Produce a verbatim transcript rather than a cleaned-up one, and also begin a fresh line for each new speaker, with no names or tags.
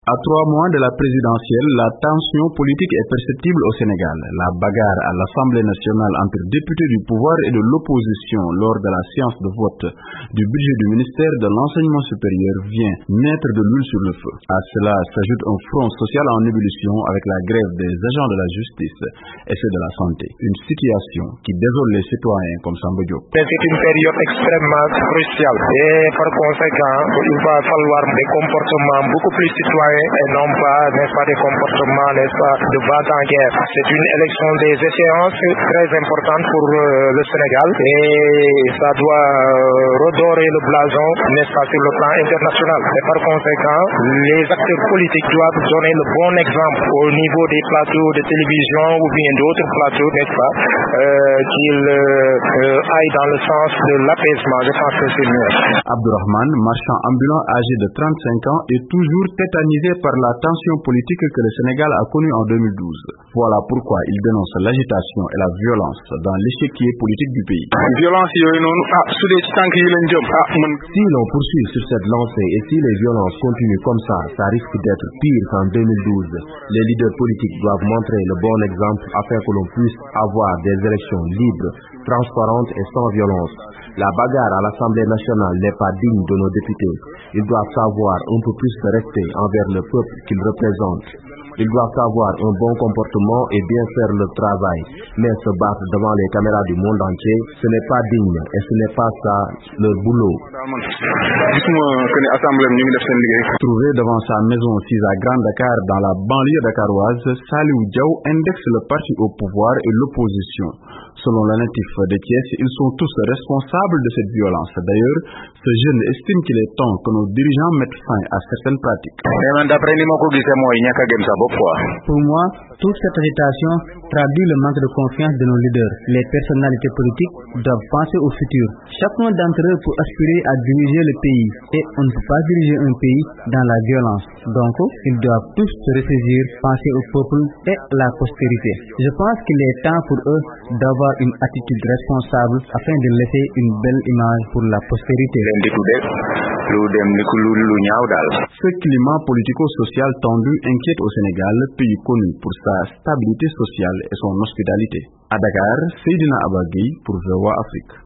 À trois mois de la présidentielle, la tension politique est perceptible au Sénégal. La bagarre à l'Assemblée nationale entre députés du pouvoir et de l'opposition lors de la séance de vote du budget du ministère de l'Enseignement supérieur vient mettre de l'huile sur le feu. À cela s'ajoute un front social en ébullition avec la grève des agents de la justice et ceux de la santé. Une situation qui désole les citoyens comme Samba Diop.
C'est une période extrêmement cruciale et par conséquent, il va falloir des comportements beaucoup plus citoyens et non pas, n'est-ce pas, des comportements, n'est-ce pas, de va-t-en-guerre. C'est une élection des échéances très importante pour euh, le Sénégal et ça doit euh, redorer le blason, n'est-ce pas, sur le plan international. Et par conséquent, les acteurs politiques doivent donner le bon exemple au niveau des plateaux de télévision ou bien d'autres plateaux, n'est-ce pas, euh, qu'ils euh, aillent dans le sens de l'apaisement. Je pense que c'est mieux.
Abdourahman, marchand ambulant âgé de trente-cinq ans, est toujours tétanisé par la tension politique que le Sénégal a connue en deux mille douze. Voilà pourquoi il dénonce l'agitation et la violence dans l'échiquier politique du pays.
Si l'on poursuit sur cette lancée et si les violences continuent comme ça, ça risque d'être pire qu'en deux mille douze. Les leaders politiques doivent montrer le bon exemple afin que l'on puisse avoir des élections libres, transparentes et sans violence. La bagarre à l'Assemblée nationale n'est pas digne de nos députés. Ils doivent savoir un peu plus de respect envers le peuple qu'ils représentent. Ils doivent avoir un bon comportement et bien faire le travail. Mais se battre devant les caméras du monde entier, ce n'est pas digne et ce n'est pas ça leur boulot.
Trouvé devant sa maison sise à Grand Dakar dans la banlieue dakaroise, Saliou Diaw indexe le parti au pouvoir et l'opposition. Selon le natif de Thiès, ils sont tous responsables de cette violence. D'ailleurs, ce jeune estime qu'il est temps que nos dirigeants mettent fin à certaines pratiques.
Pour moi, toute cette agitation traduit le manque de confiance de nos leaders. Les personnalités politiques doivent penser au futur. Chacun d'entre eux peut aspirer à diriger le pays et on ne peut pas diriger un pays dans la violence. Donc, ils doivent tous se ressaisir, penser au peuple et à la postérité. Je pense qu'il est temps pour eux d'avoir une attitude responsable afin de laisser une belle image pour la postérité.
Ce climat politico-social tendu inquiète au Sénégal, pays connu pour sa stabilité sociale et son hospitalité. À Dakar, Seydina Abagui pour V O A Afrique.